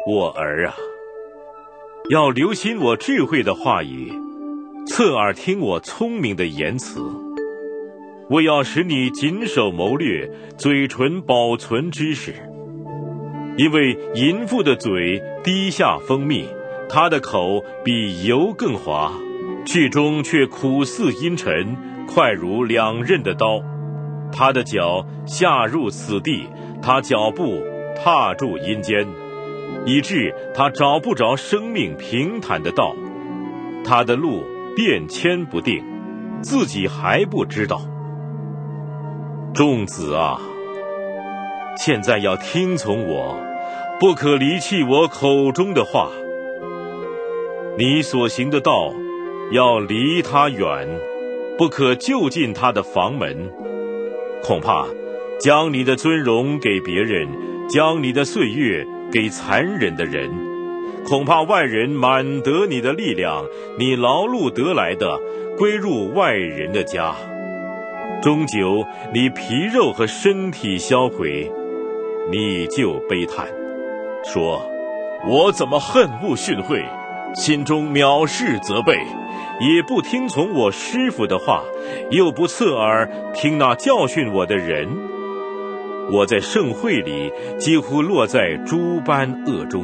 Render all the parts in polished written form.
我儿啊，要留心我智慧的话语，侧耳听我聪明的言辞。我要使你谨守谋略，嘴唇保存知识。因为淫妇的嘴滴下蜂蜜，她的口比油更滑，句中却苦似阴沉，快如两刃的刀。她的脚下入死地，她脚步踏住阴间，以致她找不着生命平坦的道。她的路变迁不定，自己还不知道。众子啊，现在要听从我，不可离弃我口中的话。你所行的道，要离他远，不可就近他的房门。恐怕将你的尊荣给别人，将你的岁月给残忍的人。恐怕外人满得你的力量，你劳碌得来的归入外人的家。终究你皮肉和身体销毁，你就悲叹，说：我怎么恨恶训诲，心中藐视责备，也不听从我师父的话，又不侧耳听那教训我的人。我在盛会里几乎落在诸般恶中。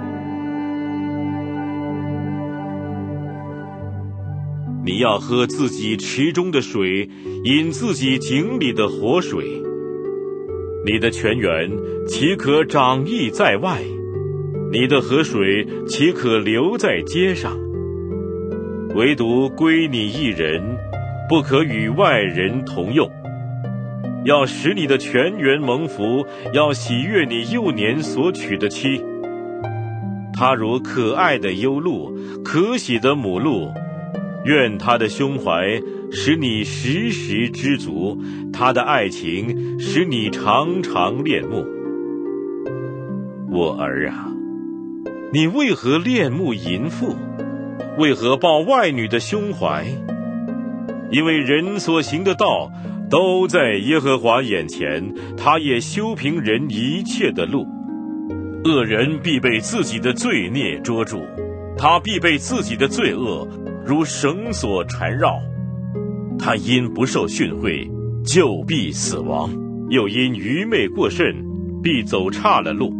你要喝自己池中的水，饮自己井里的活水。你的泉源岂可长溢在外？你的河水岂可流在街上？唯独归你一人，不可与外人同用。要使你的泉源蒙福，要喜悦你幼年所娶的妻。她如可爱的幽鹿，可喜的母鹿。愿他的胸怀使你时时知足，他的爱情使你常常恋慕。我儿啊，你为何恋慕淫妇？为何抱外女的胸怀？因为人所行的道都在耶和华眼前，他也修平人一切的路。恶人必被自己的罪孽捉住，他必被自己的罪恶如绳索缠绕。他因不受训诲，就必死亡；又因愚昧过甚，必走岔了路。